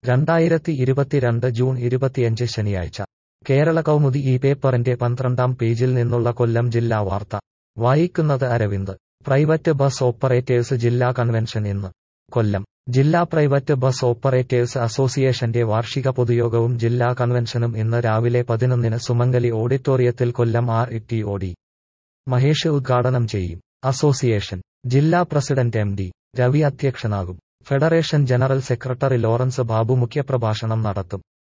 2022 June 25 ശനിയാഴ്ച കേരള കൗമുദി ഈ പേപ്പറിന്റെ 12-ാം പേജിൽ നിന്നുള്ള കൊല്ലം ജില്ലാ വാർത്ത വായിക്കുന്നത് അരവിന്ദ്. പ്രൈവറ്റ് ബസ് ഓപ്പറേറ്റേഴ്സ് ജില്ലാ കൺവെൻഷൻ ഇന്ന്. കൊല്ലം ജില്ലാ പ്രൈവറ്റ് ബസ് ഓപ്പറേറ്റേഴ്സ് അസോസിയേഷന്റെ വാർഷിക പൊതുയോഗവും ജില്ലാ കൺവെൻഷനും ഇന്ന് രാവിലെ 11-ന് സുമംഗലി ഓഡിറ്റോറിയത്തിൽ കൊല്ലം RITOD മഹേഷ് ഉദ്ഘാടനം ചെയ്യും. അസോസിയേഷൻ ജില്ലാ പ്രസിഡന്റ് MD രവി അധ്യക്ഷനാകും. Federation general secretary Lawrence Babu മുഖ്യപ്രഭാഷണം നടത്തും.